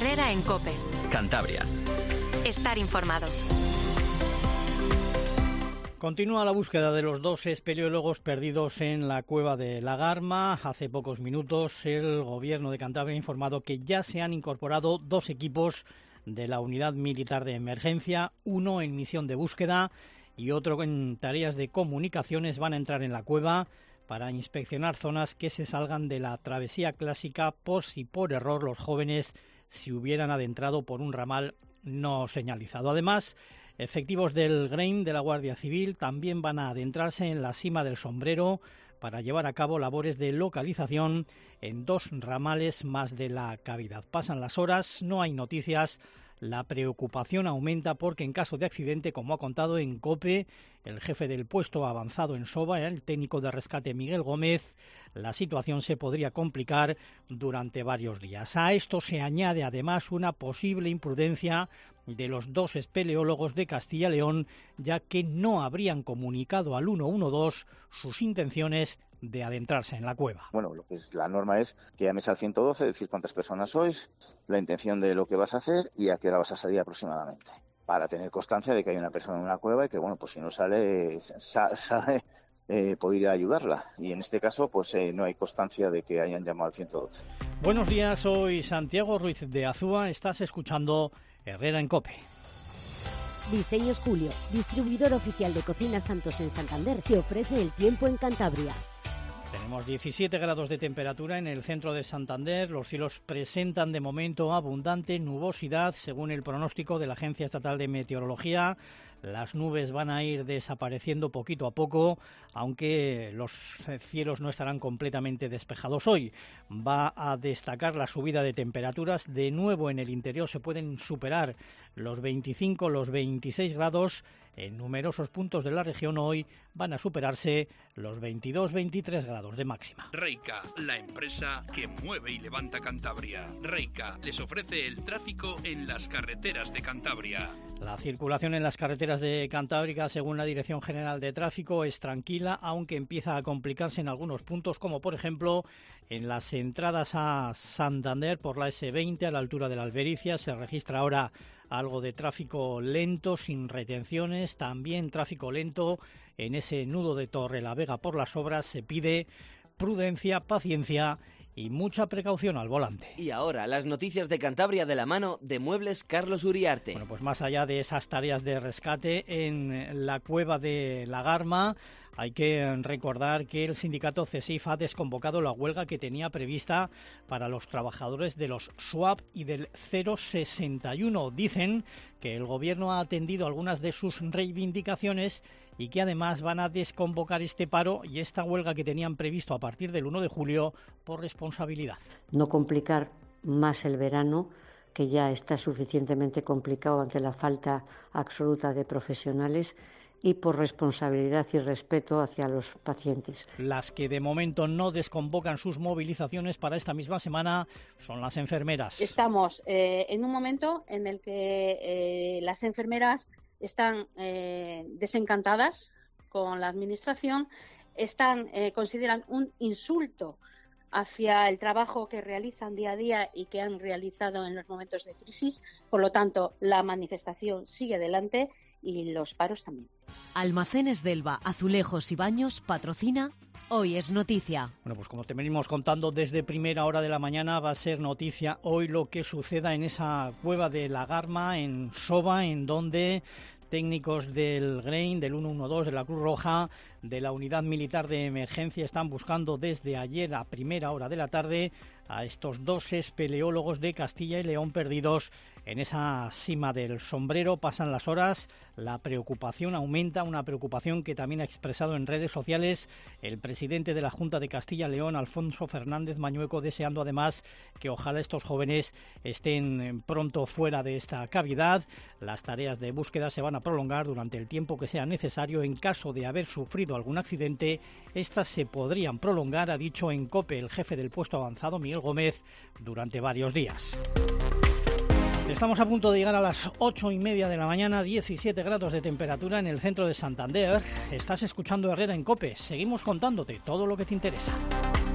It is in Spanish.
Herrera en COPE. Cantabria. Estar informado. Continúa la búsqueda de los dos espeleólogos perdidos en la cueva de la Garma. Hace pocos minutos el Gobierno de Cantabria ha informado que ya se han incorporado dos equipos de la Unidad Militar de Emergencia, uno en misión de búsqueda y otro en tareas de comunicaciones. Van a entrar en la cueva para inspeccionar zonas que se salgan de la travesía clásica por si por error los jóvenes se hubieran adentrado por un ramal no señalizado. Además, efectivos del GREIN de la Guardia Civil también van a adentrarse en la cima del Sombrero para llevar a cabo labores de localización en dos ramales más de la cavidad. Pasan las horas, no hay noticias. La preocupación aumenta porque en caso de accidente, como ha contado en COPE el jefe del puesto avanzado en Soba, el técnico de rescate Miguel Gómez, la situación se podría complicar durante varios días. A esto se añade además una posible imprudencia de los dos espeleólogos de Castilla y León, ya que no habrían comunicado al 112 sus intenciones de adentrarse en la cueva. Bueno, lo que es la norma es que llames al 112, decir cuántas personas sois, la intención de lo que vas a hacer y a qué hora vas a salir aproximadamente, para tener constancia de que hay una persona en una cueva y que, bueno, pues si no sale, poder ir a ayudarla. Y en este caso, pues no hay constancia de que hayan llamado al 112. Buenos días, soy Santiago Ruiz de Azúa. Estás escuchando Herrera en COPE. Diseños Julio, distribuidor oficial de Cocinas Santos en Santander, te ofrece el tiempo en Cantabria. Tenemos 17 grados de temperatura en el centro de Santander. Los cielos presentan de momento abundante nubosidad, según el pronóstico de la Agencia Estatal de Meteorología. Las nubes van a ir desapareciendo poquito a poco, aunque los cielos no estarán completamente despejados hoy. Va a destacar la subida de temperaturas. De nuevo en el interior se pueden superar los 25, los 26 grados. En numerosos puntos de la región hoy van a superarse los 22-23 grados de máxima. Reica, la empresa que mueve y levanta Cantabria. Reica les ofrece el tráfico en las carreteras de Cantabria. La circulación en las carreteras de Cantabria, según la Dirección General de Tráfico, es tranquila, aunque empieza a complicarse en algunos puntos, como por ejemplo en las entradas a Santander por la S20 a la altura de la Albericia. Se registra ahora algo de tráfico lento, sin retenciones, también tráfico lento en ese nudo de Torrelavega por las obras. Se pide prudencia, paciencia y mucha precaución al volante. Y ahora, las noticias de Cantabria de la mano de Muebles Carlos Uriarte. Bueno, pues más allá de esas tareas de rescate en la cueva de la Garma, hay que recordar que el sindicato CESIF ha desconvocado la huelga que tenía prevista para los trabajadores de los SWAP y del 061. Dicen que el Gobierno ha atendido algunas de sus reivindicaciones y que además van a desconvocar este paro y esta huelga que tenían previsto a partir del 1 de julio por responsabilidad. No complicar más el verano, que ya está suficientemente complicado ante la falta absoluta de profesionales, y por responsabilidad y respeto hacia los pacientes. Las que de momento no desconvocan sus movilizaciones para esta misma semana son las enfermeras. Estamos en un momento en el que las enfermeras están desencantadas con la administración, consideran un insulto hacia el trabajo que realizan día a día y que han realizado en los momentos de crisis. Por lo tanto, la manifestación sigue adelante y los paros también. Almacenes Delva, Azulejos y Baños patrocina Hoy es Noticia. Bueno, pues como te venimos contando desde primera hora de la mañana, va a ser noticia hoy lo que suceda en esa cueva de la Garma, en Soba, en donde técnicos del GREIN, del 112, de la Cruz Roja, de la Unidad Militar de Emergencia, están buscando desde ayer a primera hora de la tarde a estos dos espeleólogos de Castilla y León perdidos en esa cima del Sombrero. Pasan las horas, la preocupación aumenta, una preocupación que también ha expresado en redes sociales el presidente de la Junta de Castilla y León, Alfonso Fernández Mañueco, deseando además que ojalá estos jóvenes estén pronto fuera de esta cavidad. Las tareas de búsqueda se van a prolongar durante el tiempo que sea necesario. En caso de haber sufrido algún accidente, estas se podrían prolongar, ha dicho en COPE el jefe del puesto avanzado, Miguel Gómez, durante varios días. Estamos a punto de llegar a las 8:30 de la mañana, 17 grados de temperatura en el centro de Santander. Estás escuchando Herrera en COPE. Seguimos contándote todo lo que te interesa.